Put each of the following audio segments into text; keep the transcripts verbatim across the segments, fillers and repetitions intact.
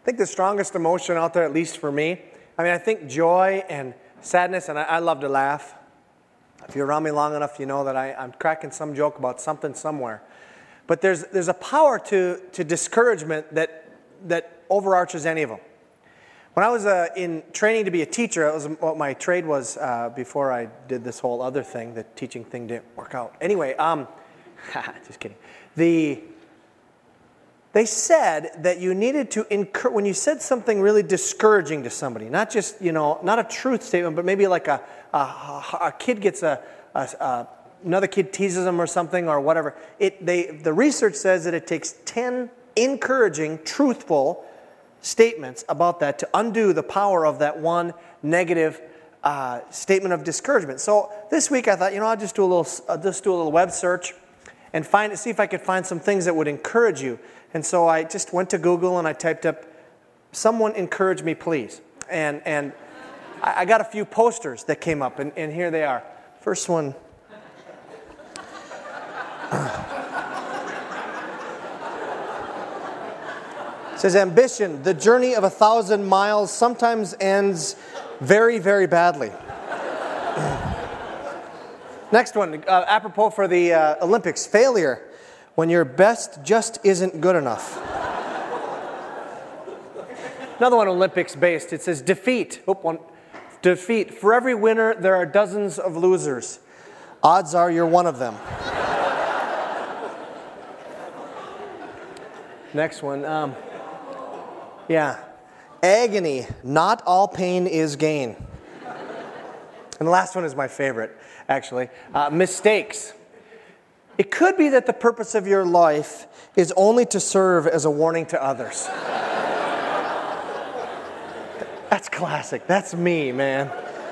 I think the strongest emotion out there, at least for me, I mean, I think joy and sadness, and I, I love to laugh. If you're around me long enough, you know that I, I'm cracking some joke about something somewhere. But there's there's a power to, to discouragement that that overarches any of them. When I was uh, in training to be a teacher, that was what my trade was uh, before I did this whole other thing. The teaching thing didn't work out. Anyway, um, just kidding. The They said that you needed to encourage, when you said something really discouraging to somebody, not just, you know, not a truth statement, but maybe like a, a, a kid gets a, a, a, another kid teases them or something or whatever. It, they, the research says that it takes ten encouraging, truthful statements about that to undo the power of that one negative uh, statement of discouragement. So this week I thought, you know, I'll just do a little, I'll just do a little web search and find, see if I could find some things that would encourage you. And so I just went to Google and I typed up, "Someone encourage me, please." And and I got a few posters that came up, and, and here they are. First one. It says, "Ambition, the journey of a thousand miles, sometimes ends very, very badly." Next one, uh, apropos for the uh, Olympics, "Failure, when your best just isn't good enough." Another one, Olympics-based. It says, "Defeat. Oop, one. Defeat. For every winner, there are dozens of losers. Odds are you're one of them." Next one. Um, yeah. "Agony. Not all pain is gain." And the last one is my favorite, actually. Uh, "Mistakes. It could be that the purpose of your life is only to serve as a warning to others." That's classic. That's me, man.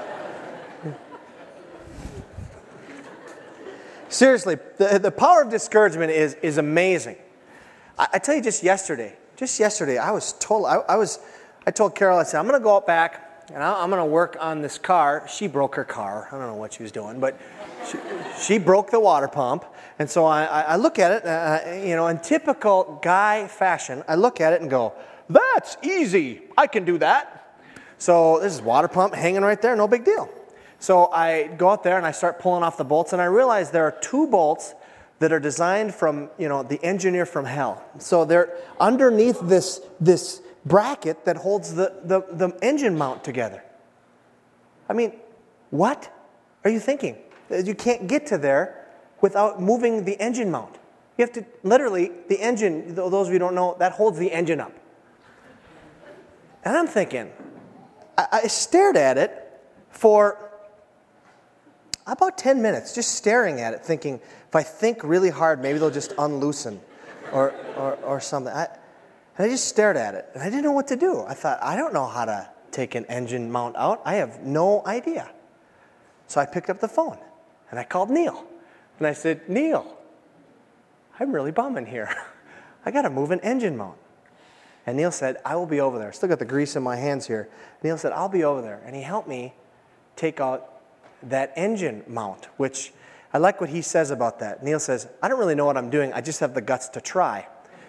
Seriously, the, the power of discouragement is, is amazing. I, I tell you, just yesterday, just yesterday, I was told, I, I was, I told Carol, I said, "I'm going to go out back and I, I'm going to work on this car." She broke her car. I don't know what she was doing, but she, she broke the water pump. And so I, I look at it, uh, you know, in typical guy fashion, I look at it and go, "That's easy. I can do that." So this is water pump hanging right there, no big deal. So I go out there and I start pulling off the bolts, and I realize there are two bolts that are designed from, you know, the engineer from hell. So they're underneath this, this bracket that holds the, the, the engine mount together. I mean, what are you thinking? You can't get to there without moving the engine mount. You have to, literally, the engine, those of you who don't know, that holds the engine up. And I'm thinking, I, I stared at it for about ten minutes, just staring at it, thinking, if I think really hard, maybe they'll just unloosen or, or, or something. I, and I just stared at it, and I didn't know what to do. I thought, I don't know how to take an engine mount out. I have no idea. So I picked up the phone, and I called Neil. And I said, "Neil, I'm really bumming here. I got to move an engine mount." And Neil said, "I will be over there." Still got the grease in my hands here. Neil said, "I'll be over there." And he helped me take out that engine mount, which I like what he says about that. Neil says, "I don't really know what I'm doing. I just have the guts to try."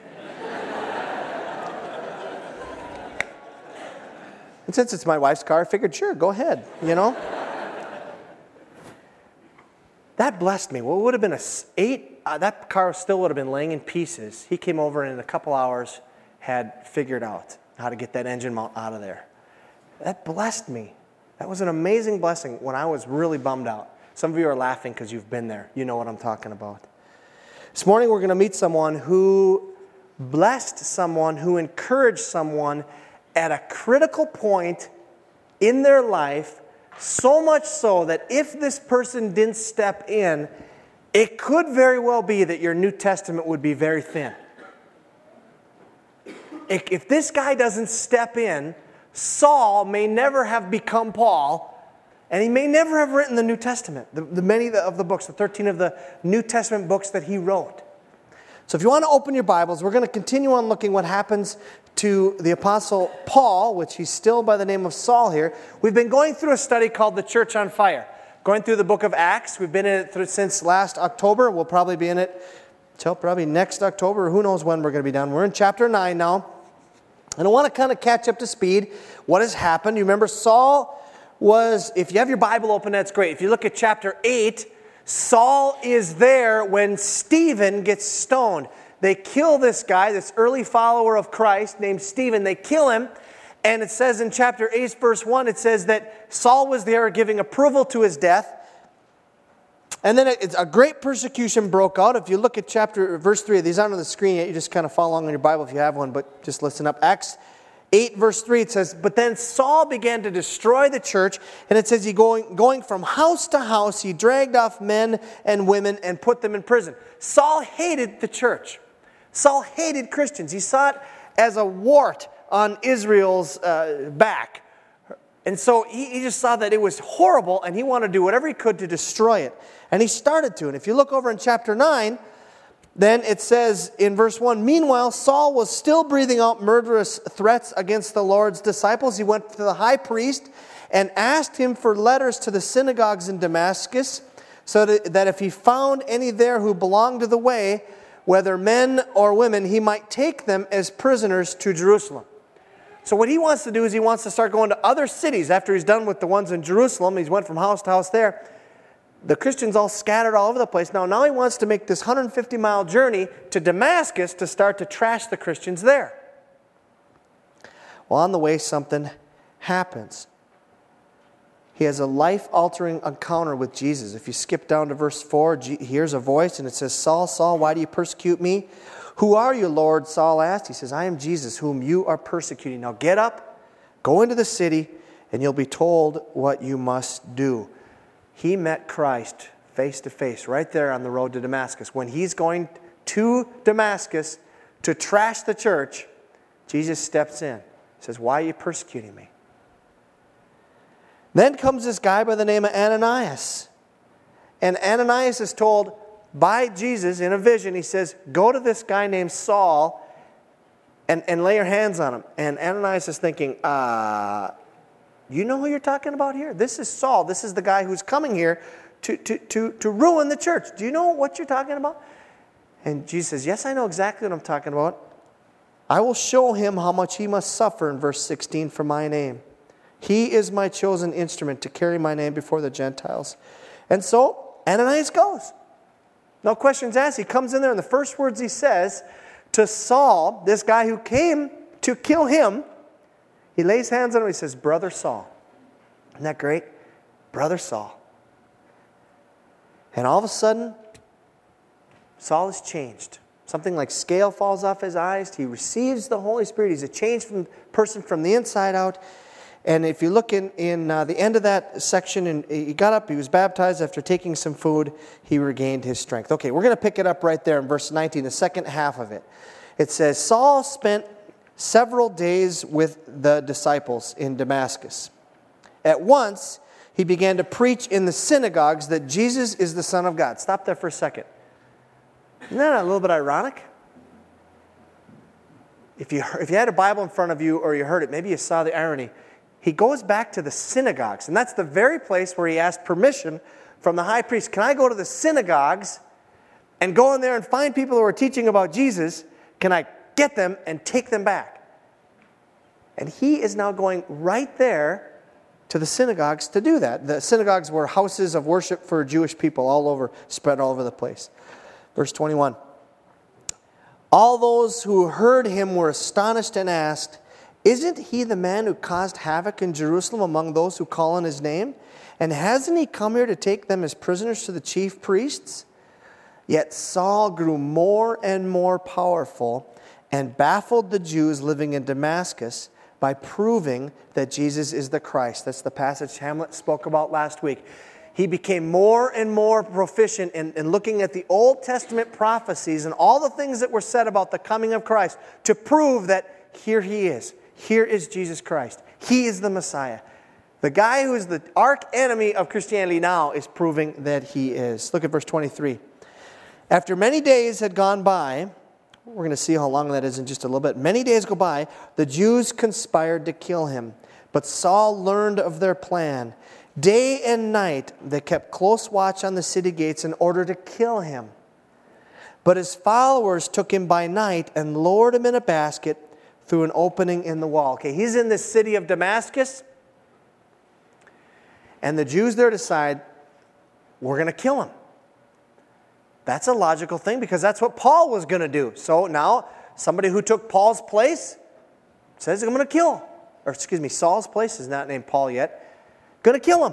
And since it's my wife's car, I figured, sure, go ahead, you know. That blessed me. Well, it would have been a eight, uh, that car still would have been laying in pieces. He came over and in a couple hours had figured out how to get that engine mount out of there. That blessed me. That was an amazing blessing when I was really bummed out. Some of you are laughing because you've been there. You know what I'm talking about. This morning we're going to meet someone who blessed someone, who encouraged someone at a critical point in their life, so much so that if this person didn't step in, it could very well be that your New Testament would be very thin. If this guy doesn't step in, Saul may never have become Paul, and he may never have written the New Testament, the, the many of the books, the thirteen of the New Testament books that he wrote. So if you want to open your Bibles, we're going to continue on looking what happens to the Apostle Paul, which he's still by the name of Saul here. We've been going through a study called The Church on Fire, going through the book of Acts. We've been in it through, since last October. We'll probably be in it till probably next October. Who knows when we're going to be done. We're in chapter nine now. And I want to kind of catch up to speed what has happened. You remember Saul was, if you have your Bible open, that's great. If you look at chapter eight, Saul is there when Stephen gets stoned. They kill this guy, this early follower of Christ named Stephen. They kill him. And it says in chapter eight, verse one, it says that Saul was there giving approval to his death. And then it's a great persecution broke out. If you look at chapter, verse three, these aren't on the screen yet. You just kind of follow along in your Bible if you have one, but just listen up. Acts eight, verse three, it says, but then Saul began to destroy the church. And it says he going, going from house to house, he dragged off men and women and put them in prison. Saul hated the church. Saul hated Christians. He saw it as a wart on Israel's uh, back. And so he, he just saw that it was horrible, and he wanted to do whatever he could to destroy it. And he started to. And if you look over in chapter nine, then it says in verse one, meanwhile, Saul was still breathing out murderous threats against the Lord's disciples. He went to the high priest and asked him for letters to the synagogues in Damascus, so that, that if he found any there who belonged to the way, whether men or women, he might take them as prisoners to Jerusalem. So what he wants to do is he wants to start going to other cities after he's done with the ones in Jerusalem. He's went from house to house there. The Christians all scattered all over the place. Now, now he wants to make this one hundred fifty mile journey to Damascus to start to trash the Christians there. Well, on the way, something happens. He has a life-altering encounter with Jesus. If you skip down to verse four, he hears a voice and it says, Saul, Saul, why do you persecute me? Who are you, Lord? Saul asked. He says, I am Jesus, whom you are persecuting. Now get up, go into the city, and you'll be told what you must do. He met Christ face to face right there on the road to Damascus. When he's going to Damascus to trash the church, Jesus steps in. He says, why are you persecuting me? Then comes this guy by the name of Ananias. And Ananias is told by Jesus in a vision, he says, go to this guy named Saul and, and lay your hands on him. And Ananias is thinking, uh, you know who you're talking about here? This is Saul. This is the guy who's coming here to, to, to, to ruin the church. Do you know what you're talking about? And Jesus says, yes, I know exactly what I'm talking about. I will show him how much he must suffer in verse sixteen for my name. He is my chosen instrument to carry my name before the Gentiles. And so Ananias goes. No questions asked. He comes in there, and the first words he says to Saul, this guy who came to kill him, he lays hands on him and he says, Brother Saul. Isn't that great? Brother Saul. And all of a sudden, Saul is changed. Something like scale falls off his eyes. He receives the Holy Spirit. He's a changed from, person from the inside out. And if you look in, in uh, the end of that section, and he got up, he was baptized after taking some food, he regained his strength. Okay, we're going to pick it up right there in verse nineteen, the second half of it. It says, Saul spent several days with the disciples in Damascus. At once, he began to preach in the synagogues that Jesus is the Son of God. Stop there for a second. Isn't that a little bit ironic? If you, if you had a Bible in front of you or you heard it, maybe you saw the irony. He goes back to the synagogues, and that's the very place where he asked permission from the high priest. Can I go to the synagogues and go in there and find people who are teaching about Jesus? Can I get them and take them back? And he is now going right there to the synagogues to do that. The synagogues were houses of worship for Jewish people all over, spread all over the place. Verse twenty-one. All those who heard him were astonished and asked, isn't he the man who caused havoc in Jerusalem among those who call on his name? And hasn't he come here to take them as prisoners to the chief priests? Yet Saul grew more and more powerful and baffled the Jews living in Damascus by proving that Jesus is the Christ. That's the passage Hamlet spoke about last week. He became more and more proficient in, in looking at the Old Testament prophecies and all the things that were said about the coming of Christ to prove that here he is. Here is Jesus Christ. He is the Messiah. The guy who is the arch enemy of Christianity now is proving that he is. Look at verse twenty-three. After many days had gone by, we're going to see how long that is in just a little bit. Many days go by, the Jews conspired to kill him. But Saul learned of their plan. Day and night they kept close watch on the city gates in order to kill him. But his followers took him by night and lowered him in a basket, through an opening in the wall. Okay, he's in the city of Damascus, and the Jews there decide, we're going to kill him. That's a logical thing because that's what Paul was going to do. So now somebody who took Paul's place says, I'm going to kill him. Or excuse me, Saul's place is not named Paul yet. Going to kill him.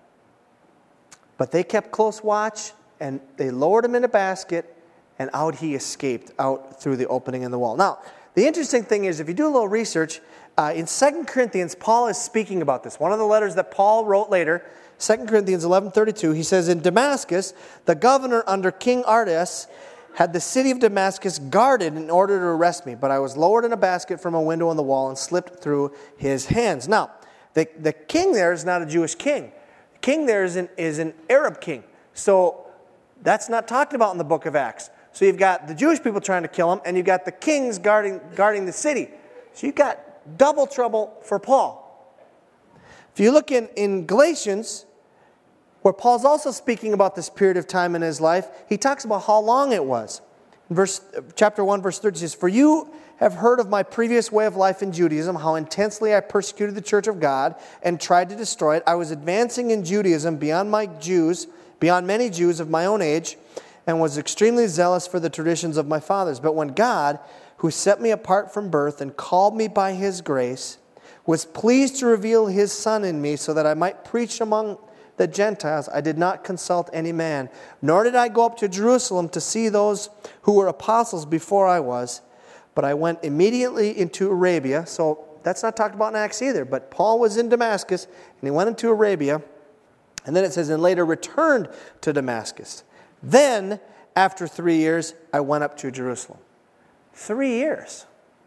But they kept close watch, and they lowered him in a basket, and out he escaped, out through the opening in the wall. Now, the interesting thing is, if you do a little research, uh, in Second Corinthians, Paul is speaking about this. One of the letters that Paul wrote later, Second Corinthians eleven thirty-two, he says, in Damascus, the governor under King Artaxerxes had the city of Damascus guarded in order to arrest me, but I was lowered in a basket from a window on the wall and slipped through his hands. Now, the, the king there is not a Jewish king. The king there is an, is an Arab king. So that's not talked about in the book of Acts. So you've got the Jewish people trying to kill him, and you've got the kings guarding, guarding the city. So you've got double trouble for Paul. If you look in, in Galatians, where Paul's also speaking about this period of time in his life, he talks about how long it was. In verse, chapter one, verse thirty says, for you have heard of my previous way of life in Judaism, how intensely I persecuted the church of God and tried to destroy it. I was advancing in Judaism beyond my Jews, beyond many Jews of my own age, and was extremely zealous for the traditions of my fathers. But when God, who set me apart from birth and called me by his grace, was pleased to reveal his Son in me so that I might preach among the Gentiles, I did not consult any man, nor did I go up to Jerusalem to see those who were apostles before I was, but I went immediately into Arabia. So that's not talked about in Acts either, but Paul was in Damascus, and he went into Arabia, and then it says, and later returned to Damascus. Then, after three years, I went up to Jerusalem. Three years.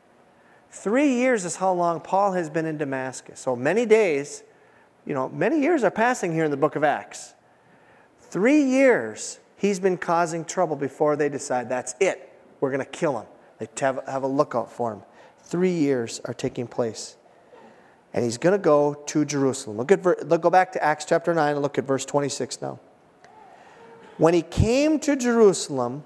Three years is how long Paul has been in Damascus. So many days. You know, many years are passing here in the book of Acts. Three years he's been causing trouble before they decide that's it. We're going to kill him. They have, have a lookout for him. Three years are taking place. And he's going to go to Jerusalem. Look at, look, go back to Acts chapter nine and look at verse twenty-six now. When he came to Jerusalem,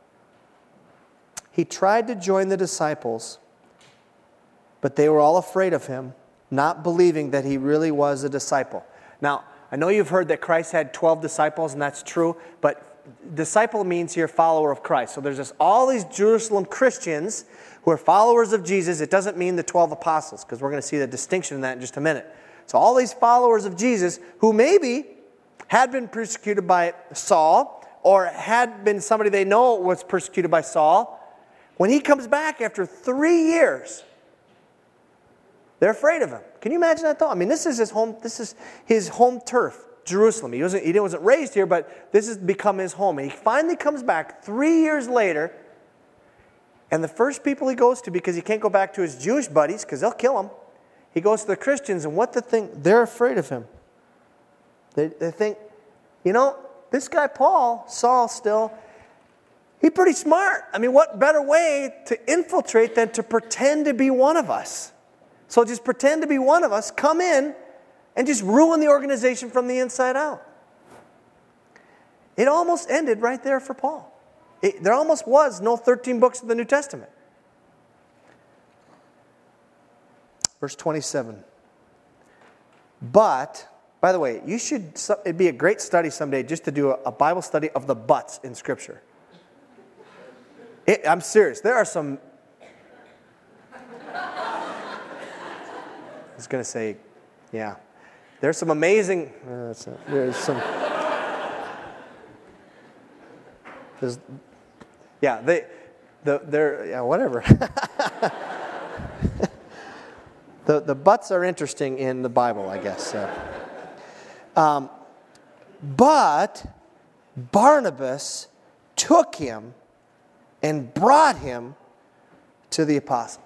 he tried to join the disciples, but they were all afraid of him, not believing that he really was a disciple. Now, I know you've heard that Christ had twelve disciples, and that's true, but disciple means here follower of Christ. So there's just all these Jerusalem Christians who are followers of Jesus. It doesn't mean the twelve apostles, because we're going to see the distinction in that in just a minute. So all these followers of Jesus who maybe had been persecuted by Saul, or had been somebody they know was persecuted by Saul, when he comes back after three years, they're afraid of him. Can you imagine that thought? I mean, this is his home. This is his home turf, Jerusalem. He wasn't. He wasn't raised here, but this has become his home. And he finally comes back three years later, and the first people he goes to, because he can't go back to his Jewish buddies because they'll kill him, he goes to the Christians, and what the thing? They're afraid of him. They, they think, you know, this guy Paul, Saul, still, he's pretty smart. I mean, what better way to infiltrate than to pretend to be one of us? So just pretend to be one of us, come in, and just ruin the organization from the inside out. It almost ended right there for Paul. It, there almost was no thirteen books of the New Testament. Verse twenty-seven. But, by the way, you should. It'd be a great study someday just to do a, a Bible study of the buts in Scripture. It, I'm serious. There are some... I was going to say, yeah. There's some amazing... Uh, that's not, there's some... There's, yeah, they... The, they're... Yeah, whatever. the, the buts are interesting in the Bible, I guess. So. Um, but Barnabas took him and brought him to the apostles.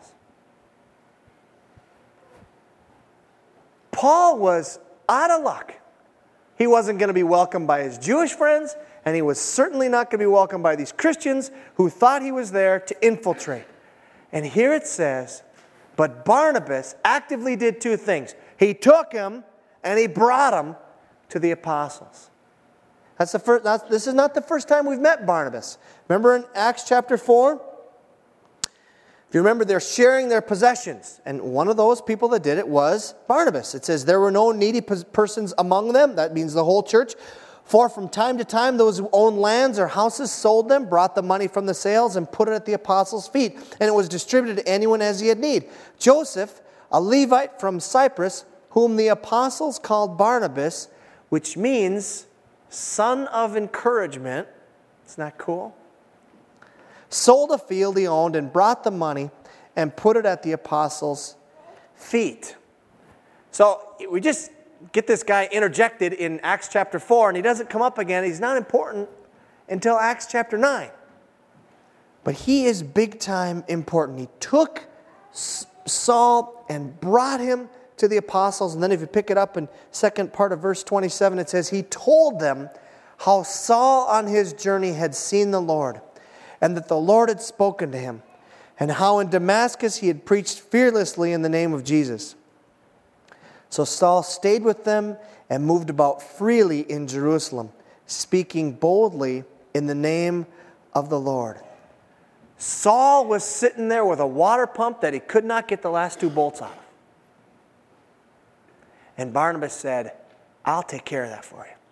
Paul was out of luck. He wasn't going to be welcomed by his Jewish friends, and he was certainly not going to be welcomed by these Christians who thought he was there to infiltrate. And here it says, but Barnabas actively did two things. He took him and he brought him to the apostles. That's the first. That's, this is not the first time we've met Barnabas. Remember in Acts chapter four? If you remember, they're sharing their possessions. And one of those people that did it was Barnabas. It says, there were no needy persons among them. That means the whole church. For from time to time, those who owned lands or houses sold them, brought the money from the sales, and put it at the apostles' feet. And it was distributed to anyone as he had need. Joseph, a Levite from Cyprus, whom the apostles called Barnabas, which means son of encouragement. Isn't that cool? Sold a field he owned and brought the money and put it at the apostles' feet. So we just get this guy interjected in Acts chapter four, and he doesn't come up again. He's not important until Acts chapter nine. But he is big time important. He took Saul and brought him to the apostles. And then if you pick it up in second part of verse twenty-seven, it says, he told them how Saul on his journey had seen the Lord, and that the Lord had spoken to him, and how in Damascus he had preached fearlessly in the name of Jesus. So Saul stayed with them and moved about freely in Jerusalem, speaking boldly in the name of the Lord. Saul was sitting there with a water pump that he could not get the last two bolts out of. And Barnabas said, I'll take care of that for you.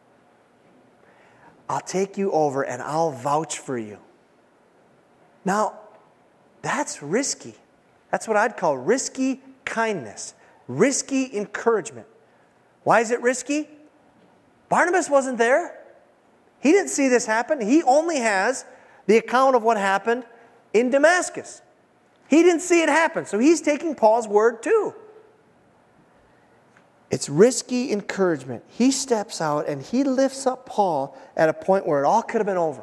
I'll take you over and I'll vouch for you. Now, that's risky. That's what I'd call risky kindness, risky encouragement. Why is it risky? Barnabas wasn't there. He didn't see this happen. He only has the account of what happened in Damascus. He didn't see it happen, so he's taking Paul's word too. It's risky encouragement. He steps out and he lifts up Paul at a point where it all could have been over.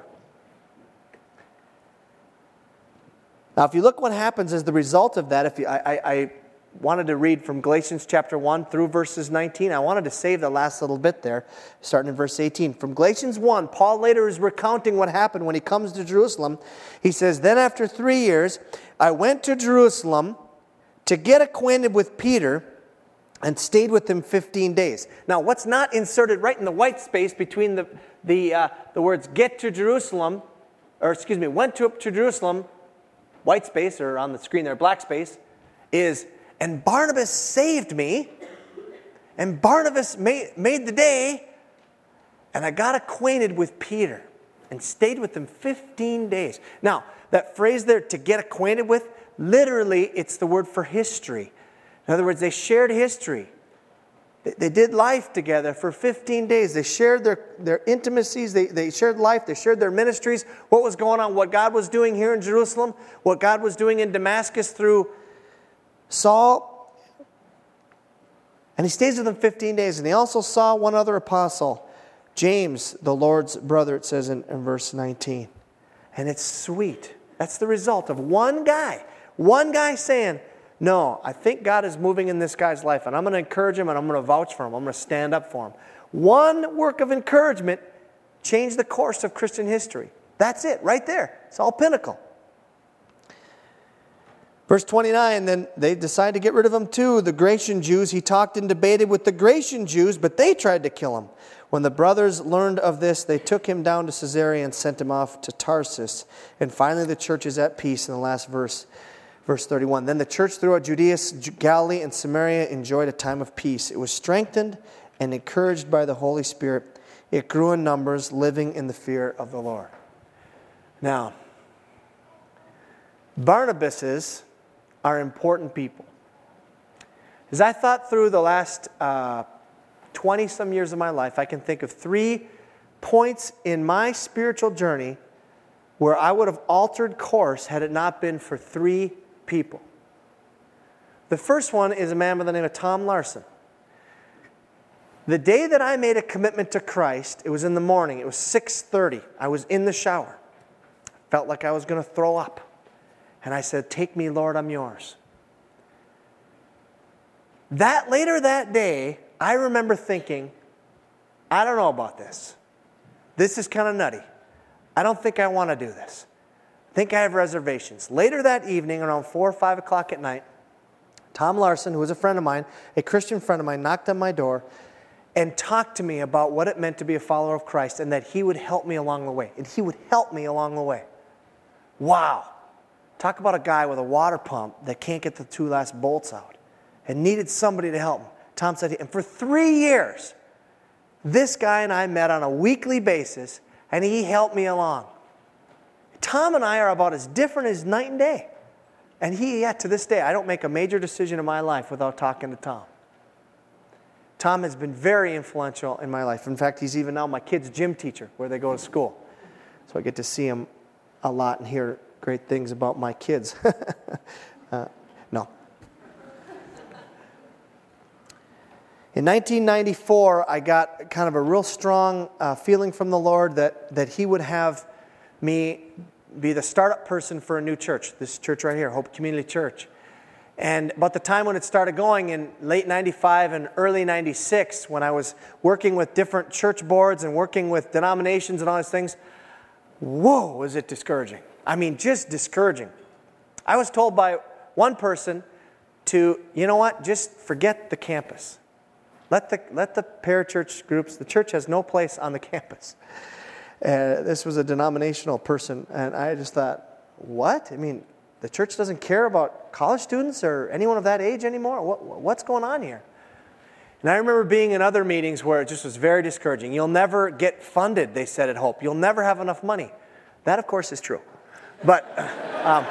Now, if you look what happens as the result of that, if you, I, I, I wanted to read from Galatians chapter one through verses nineteen. I wanted to save the last little bit there, starting in verse eighteen. From Galatians one, Paul later is recounting what happened when he comes to Jerusalem. He says, then after three years, I went to Jerusalem to get acquainted with Peter, and stayed with him fifteen days. Now, what's not inserted right in the white space between the the uh, the words "get to Jerusalem," or excuse me, "went to, to Jerusalem," white space, or on the screen there, black space, is, and Barnabas saved me, and Barnabas made, made the day, and I got acquainted with Peter, and stayed with him fifteen days. Now, that phrase there, to get acquainted with, literally, it's the word for history. In other words, they shared history. They did life together for fifteen days. They shared their, their intimacies. They, they shared life. They shared their ministries. What was going on, what God was doing here in Jerusalem, what God was doing in Damascus through Saul. And he stays with them fifteen days. And he also saw one other apostle, James, the Lord's brother, it says in, in verse nineteen. And it's sweet. That's the result of one guy. One guy saying, no, I think God is moving in this guy's life, and I'm going to encourage him, and I'm going to vouch for him. I'm going to stand up for him. One work of encouragement changed the course of Christian history. That's it, right there. It's all pinnacle. Verse twenty-nine, then they decided to get rid of him too. The Grecian Jews, he talked and debated with the Grecian Jews, but they tried to kill him. When the brothers learned of this, they took him down to Caesarea and sent him off to Tarsus. And finally the church is at peace in the last verse. Verse thirty-one, then the church throughout Judea, Galilee, and Samaria enjoyed a time of peace. It was strengthened and encouraged by the Holy Spirit. It grew in numbers, living in the fear of the Lord. Now, Barnabases are important people. As I thought through the last uh, twenty-some years of my life, I can think of three points in my spiritual journey where I would have altered course had it not been for three people. The first one is a man by the name of Tom Larson. The day that I made a commitment to Christ, it was in the morning. It was six thirty. I was in the shower. Felt like I was going to throw up. And I said, take me, Lord, I'm yours. That later that day, I remember thinking, I don't know about this. This is kind of nutty. I don't think I want to do this. I think I have reservations. Later that evening, around four or five o'clock at night, Tom Larson, who was a friend of mine, a Christian friend of mine, knocked on my door and talked to me about what it meant to be a follower of Christ and that he would help me along the way. And he would help me along the way. Wow. Talk about a guy with a water pump that can't get the two last bolts out and needed somebody to help him. Tom said, and for three years, this guy and I met on a weekly basis, and he helped me along. Tom and I are about as different as night and day. And he, yeah, to this day, I don't make a major decision in my life without talking to Tom. Tom has been very influential in my life. In fact, he's even now my kid's gym teacher where they go to school. So I get to see him a lot and hear great things about my kids. uh, no. In nineteen ninety-four, I got kind of a real strong uh, feeling from the Lord that, that He would have me be the startup person for a new church, this church right here, Hope Community Church. And about the time when it started going in late ninety-five and early ninety-six, when I was working with different church boards and working with denominations and all these things, whoa, was it discouraging. I mean, just discouraging. I was told by one person to, you know what, just forget the campus. Let the let the parachurch groups, the church has no place on the campus. Uh, this was a denominational person, and I just thought, what? I mean, the church doesn't care about college students or anyone of that age anymore? What, what's going on here? And I remember being in other meetings where it just was very discouraging. You'll never get funded, they said at Hope. You'll never have enough money. That, of course, is true. But, um,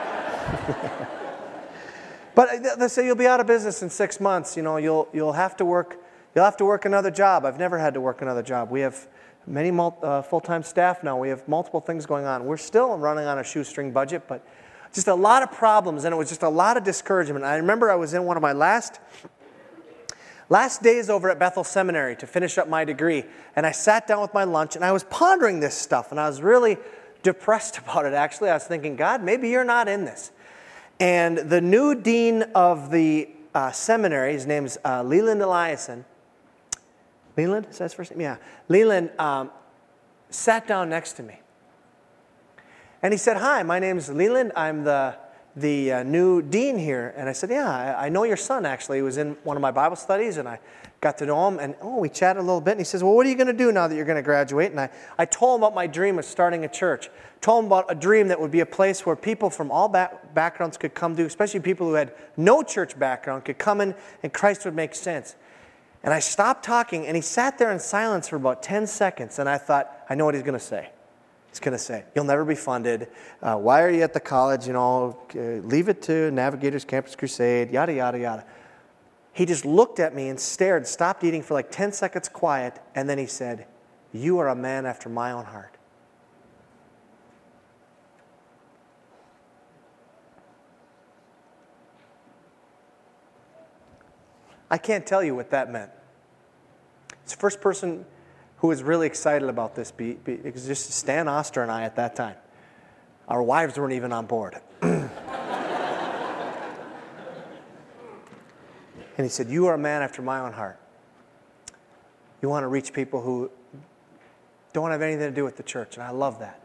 but they say you'll be out of business in six months. You know, you'll you'll have to work. You'll have to work another job. I've never had to work another job. We have many mul- uh, full-time staff now. We have multiple things going on. We're still running on a shoestring budget, but just a lot of problems, and it was just a lot of discouragement. I remember I was in one of my last last days over at Bethel Seminary to finish up my degree, and I sat down with my lunch, and I was pondering this stuff, and I was really depressed about it, actually. I was thinking, God, maybe you're not in this. And the new dean of the uh, seminary, his name's uh, Leland Eliason. Leland, is that his first name? Yeah. Leland um, sat down next to me. And he said, hi, my name's Leland. I'm the the uh, new dean here. And I said, yeah, I, I know your son, actually. He was in one of my Bible studies, and I got to know him. And, oh, we chatted a little bit. And he says, well, what are you going to do now that you're going to graduate? And I, I told him about my dream of starting a church. Told him about a dream that would be a place where people from all back, backgrounds could come to, especially people who had no church background, could come in, and Christ would make sense. And I stopped talking, and he sat there in silence for about ten seconds. And I thought, I know what he's going to say. He's going to say, you'll never be funded. Uh, why are you at the college? You know, uh, leave it to Navigators Campus Crusade, yada, yada, yada. He just looked at me and stared, stopped eating for like ten seconds quiet, and then he said, you are a man after my own heart. I can't tell you what that meant. It's the first person who was really excited about this. Be, be, it was just Stan Oster and I at that time. Our wives weren't even on board. And he said, you are a man after my own heart. You want to reach people who don't have anything to do with the church, and I love that.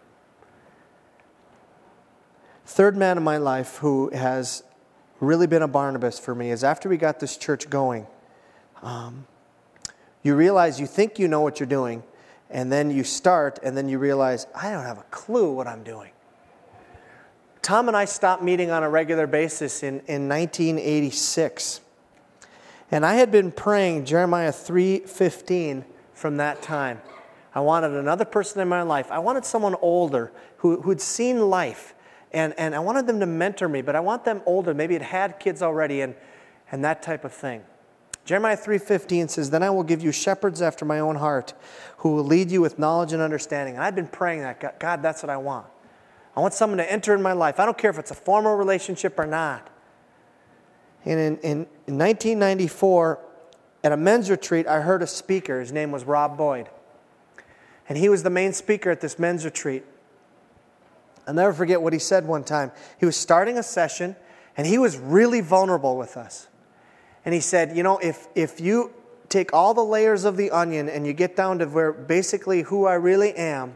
Third man in my life who has really been a Barnabas for me is after we got this church going, um, you realize you think you know what you're doing, and then you start, and then you realize, I don't have a clue what I'm doing. Tom and I stopped meeting on a regular basis in, in nineteen eighty-six. And I had been praying Jeremiah three fifteen from that time. I wanted another person in my life. I wanted someone older who, who'd seen life. And, and I wanted them to mentor me, but I want them older. Maybe had had kids already and, and that type of thing. Jeremiah three fifteen says, then I will give you shepherds after my own heart who will lead you with knowledge and understanding. And I've been praying that. God, that's what I want. I want someone to enter in my life. I don't care if it's a formal relationship or not. And in, in, in nineteen ninety-four, at a men's retreat, I heard a speaker. His name was Rob Boyd. And he was the main speaker at this men's retreat. I'll never forget what he said one time. He was starting a session, and he was really vulnerable with us. And he said, you know, if if you take all the layers of the onion and you get down to where basically who I really am,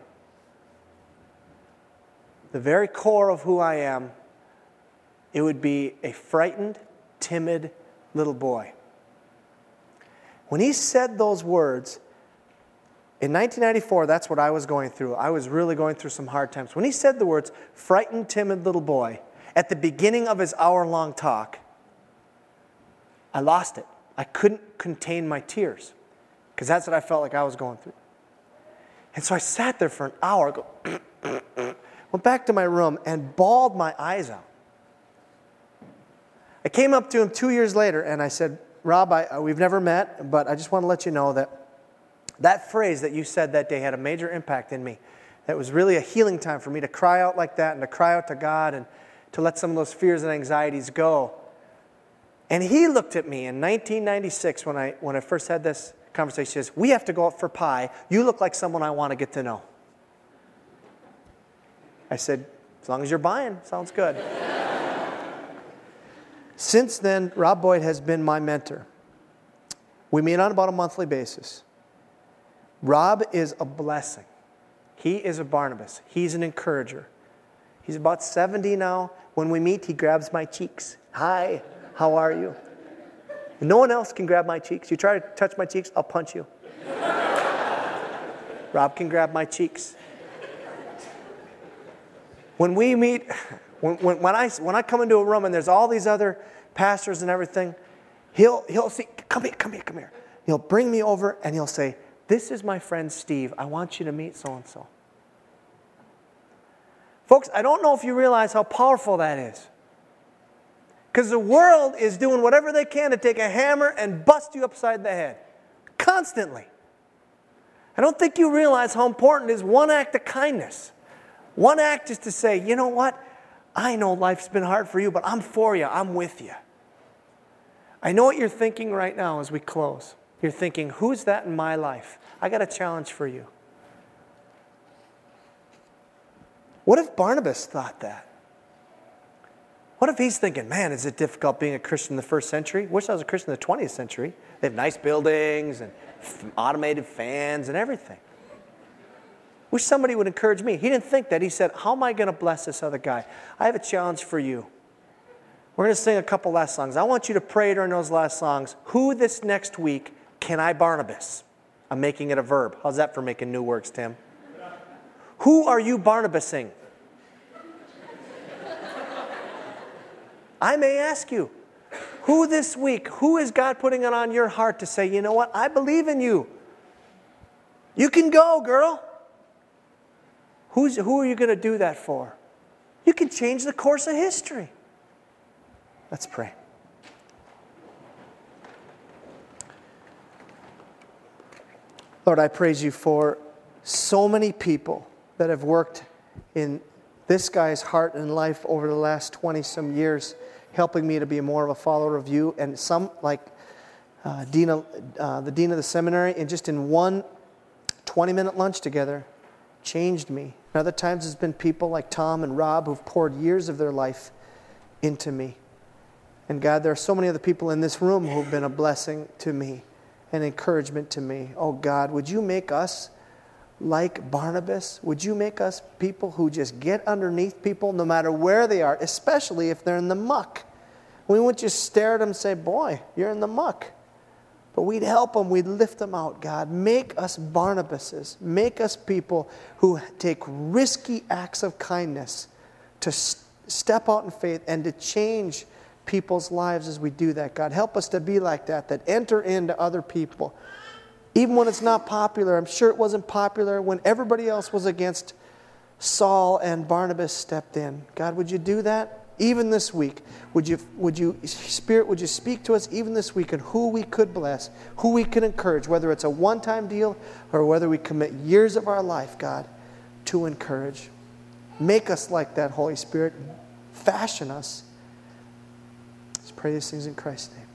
the very core of who I am, it would be a frightened, timid little boy. When he said those words, in nineteen ninety-four, that's what I was going through. I was really going through some hard times. When he said the words, frightened, timid little boy, At the beginning of his hour-long talk, I lost it. I couldn't contain my tears because that's what I felt like I was going through. And so I sat there for an hour, go, went back to my room and bawled my eyes out. I came up to him two years later and I said, Rob, I, we've never met, but I just want to let you know that that phrase that you said that day had a major impact in me. That was really a healing time for me to cry out like that and to cry out to God and to let some of those fears and anxieties go. And he looked at me in nineteen ninety-six when I when I first had this conversation. He says, we have to go out for pie. You look like someone I want to get to know. I said, as long as you're buying, sounds good. Since then, Rob Boyd has been my mentor. We meet on about a monthly basis. Rob is a blessing. He is a Barnabas. He's an encourager. He's about seventy now. When we meet, he grabs my cheeks. Hi, how are you? No one else can grab my cheeks. You try to touch my cheeks, I'll punch you. Rob can grab my cheeks. When we meet, when, when, when, I, when I come into a room and there's all these other pastors and everything, he'll, he'll say, come here, come here, come here. He'll bring me over and he'll say, this is my friend Steve. I want you to meet so-and-so. Folks, I don't know if you realize how powerful that is. Because the world is doing whatever they can to take a hammer and bust you upside the head. Constantly. I don't think you realize how important is one act of kindness. One act is to say, you know what? I know life's been hard for you, but I'm for you. I'm with you. I know what you're thinking right now as we close. You're thinking, who's that in my life? I got a challenge for you. What if Barnabas thought that? What if he's thinking, man, is it difficult being a Christian in the first century? Wish I was a Christian in the twentieth century. They have nice buildings and automated fans and everything. Wish somebody would encourage me. He didn't think that. He said, how am I going to bless this other guy? I have a challenge for you. We're going to sing a couple last songs. I want you to pray during those last songs. Who this next week can I Barnabas? I'm making it a verb. How's that for making new words, Tim? Who are you Barnabasing? I may ask you, who this week, who is God putting it on your heart to say, you know what, I believe in you. You can go, girl. Who's, who are you going to do that for? You can change the course of history. Let's pray. Lord, I praise you for so many people that have worked in this guy's heart and life over the last twenty-some years, helping me to be more of a follower of you. And some, like uh, Dean, uh, the dean of the seminary, and just in one twenty-minute lunch together, changed me. And other times it's been people like Tom and Rob who've poured years of their life into me. And God, there are so many other people in this room who've been a blessing to me, an encouragement to me. Oh God, would you make us like Barnabas? Would you make us people who just get underneath people no matter where they are, especially if they're in the muck? We wouldn't just stare at them and say, boy, you're in the muck. But we'd help them, we'd lift them out, God. Make us Barnabases. Make us people who take risky acts of kindness to st- step out in faith and to change people's lives as we do that, God. Help us to be like that, that enter into other people. Even when it's not popular. I'm sure it wasn't popular when everybody else was against Saul and Barnabas stepped in. God, would you do that? Even this week, would you, would you, Spirit, would you speak to us even this week on who we could bless, who we could encourage, whether it's a one-time deal or whether we commit years of our life, God, to encourage. Make us like that, Holy Spirit. Fashion us. Let's pray these things in Christ's name.